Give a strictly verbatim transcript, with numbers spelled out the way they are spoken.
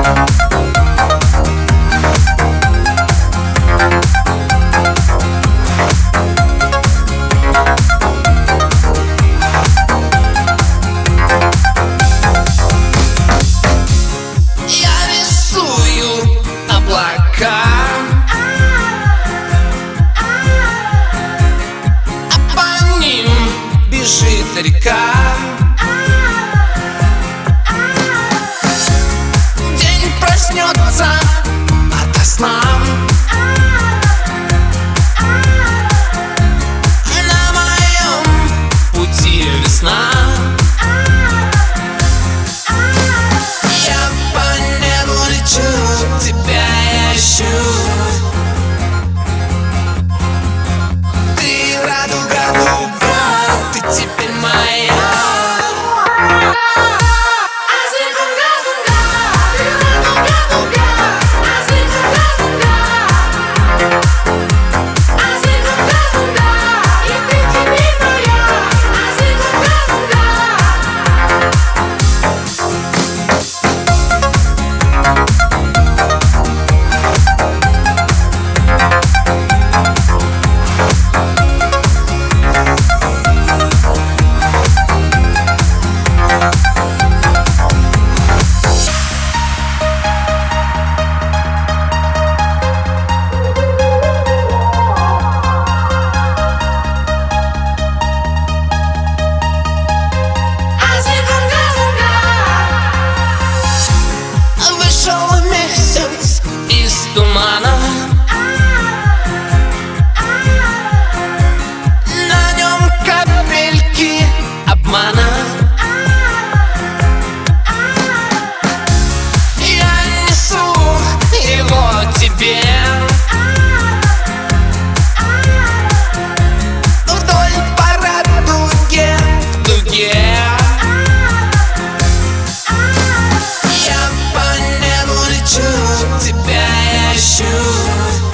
Река. День проснется ото сна. На моем пути весна. Я по небу лечу, тебя я ищу. Ты радуга, дуга, ты теперь моя. Из тумана на нем капельки обмана. Я несу его тебе вдоль по радуге, в дуге. Я по небу лечу, тебя я ищу.